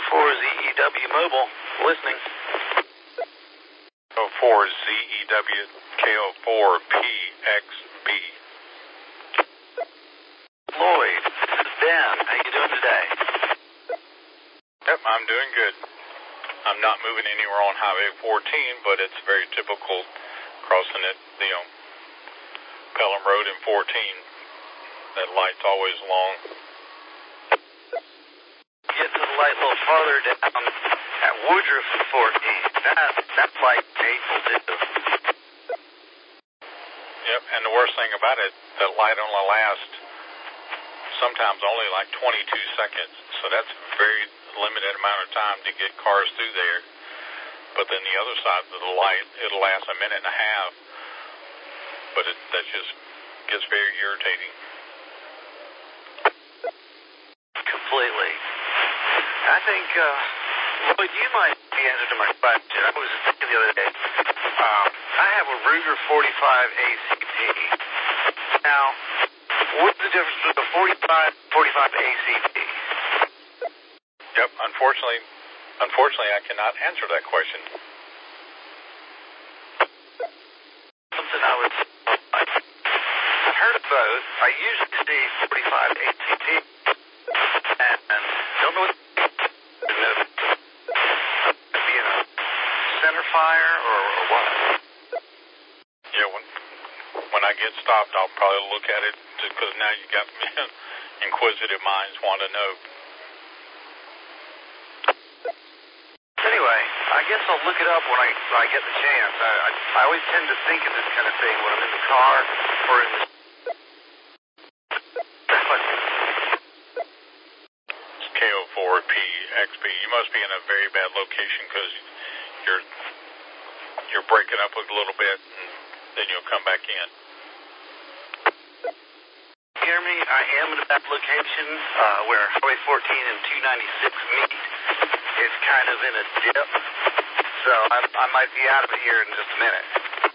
ZEW Mobile, listening. KO4 ZEW, KO4 PXB. Lloyd, this is Ben. How you doing today? Yep, I'm doing good. I'm not moving anywhere on Highway 14, but it's very typical crossing it, Pelham Road and 14. That light's always long. Get to the light a little farther down at Woodruff 14. That light painful too. Yep, and the worst thing about it, that light only lasts sometimes only like 22 seconds. So that's a very limited amount of time to get cars through there. But then the other side of the light, it'll last a minute and a half. But that just gets very irritating. Completely. I think, Lloyd, you might be the answer to my question. I was thinking the other day. I have a Ruger 45 ACP. Now, what's the difference between the 45 ACP? Yep, unfortunately, I cannot answer that question. Something I would like. I've heard of both. I usually see 45 ACP, and don't know what being a center fire or what. Yeah, when I get stopped, I'll probably look at it because now you got inquisitive minds want to know. Anyway, I guess I'll look it up when I get the chance. I always tend to think of this kind of thing when I'm in the car or in the... It's KO4PXB. You must be in a very bad location because you're breaking up a little bit, and then you'll come back in. Hear me? I am in a bad location where Highway 14 and 296 meet. It's kind of in a dip, so I might be out of it here in just a minute.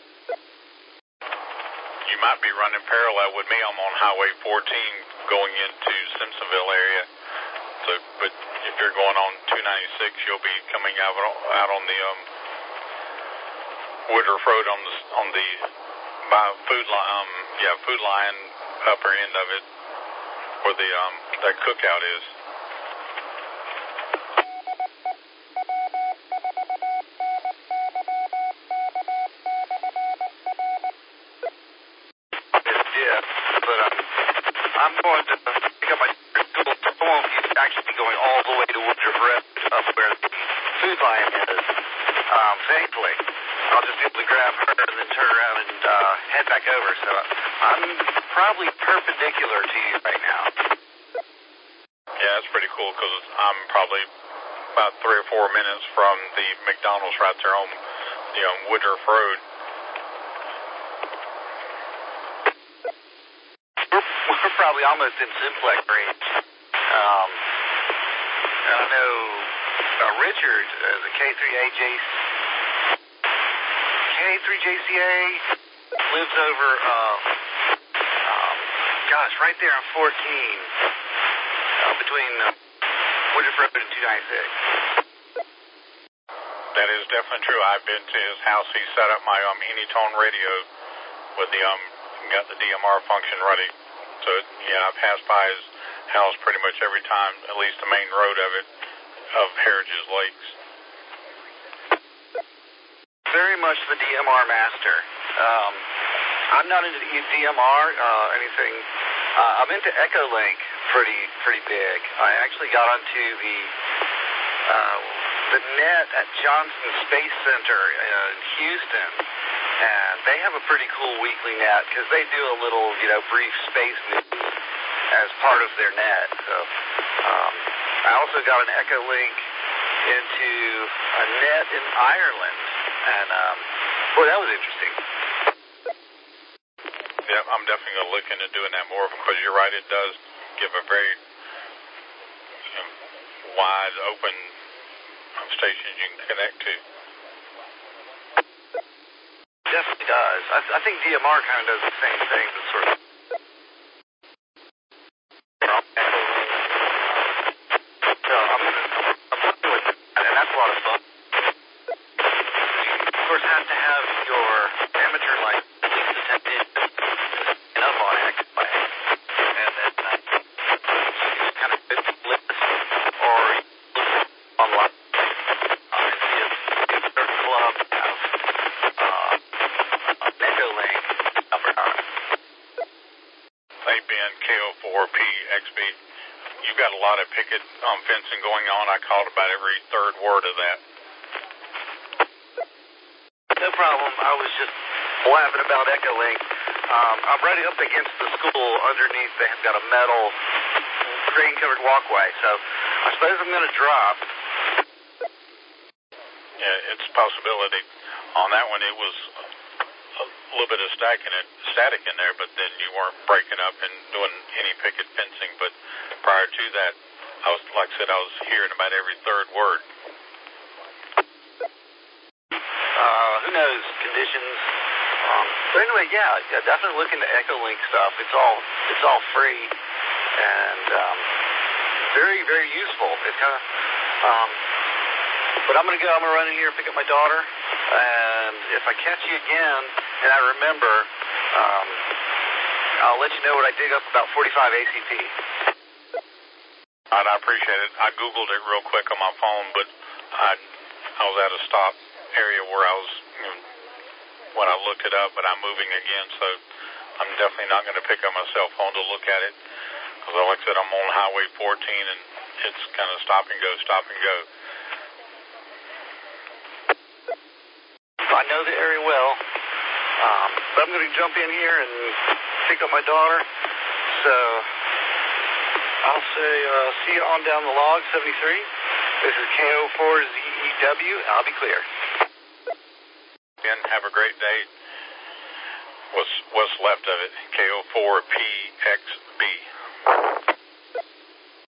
You might be running parallel with me. I'm on Highway 14 going into Simpsonville area. So, but if you're going on 296, you'll be coming out on the Woodruff Road on the by Food Lion upper end of it, where the that cookout is. I'm going to pick up my school. I won't actually be going all the way to Woodruff Road up where the Food Lion is. Thankfully, I'll just be able to grab her and then turn around and head back over. So I'm probably perpendicular to you right now. Yeah, that's pretty cool because I'm probably about 3 or 4 minutes from the McDonald's right there on Woodruff Road. We're probably almost in simplex range. I know Richard, the K3JCA, lives over, right there on 14, between Woodruff Road and 296. That is definitely true. I've been to his house. He set up my Anytone radio with the got the DMR function ready. So yeah, I pass by his house pretty much every time, at least the main road of Heritage Lakes. Very much the DMR master. I'm not into DMR anything. I'm into Echolink pretty big. I actually got onto the net at Johnson Space Center in Houston, and they have a pretty cool weekly net because they do a little brief space news as part of their net. So I also got an Echolink into a net in Ireland, and boy, that was interesting. Yeah, I'm definitely going to look into doing that more because you're right, it does give a very wide open stations you can connect to. Definitely does. I think DMR kind of does the same thing, but sort of. So I'm looking lot of fun. You, of course, have to have your amateur light at least attended and up on it, and then you just kind of fit the list, or you look online and see if certain clubs have Echolink number. Hey, Ben, KO4PXB. You've got a lot of picket fencing going on. I called about every third word of that. No problem. I was just blabbing about Echolink. I'm right up against the school. Underneath, they have got a metal green-covered walkway, so I suppose I'm going to drop. Yeah, it's a possibility. On that one, it was a little bit of static in there, but then you weren't breaking up and doing any picket fencing. But prior to that, like I said, I was hearing about every third word. Who knows? Conditions. But anyway, yeah, definitely look into Echolink stuff. It's all free and very, very useful. It's kind of. But I'm gonna go. I'm gonna run in here and pick up my daughter. And if I catch you again, and I remember, I'll let you know what I dig up about 45 ACP. I appreciate it. I Googled it real quick on my phone, but I was at a stop area where I was when I looked it up, but I'm moving again, so I'm definitely not going to pick up my cell phone to look at it, because like I said, I'm on Highway 14, and it's kind of stop and go. I know the area well, but I'm going to jump in here and pick up my daughter, so I'll say see you on down the log, 73. This is KO4ZEW, and I'll be clear. Ben, have a great day. What's left of it, KO4PXB.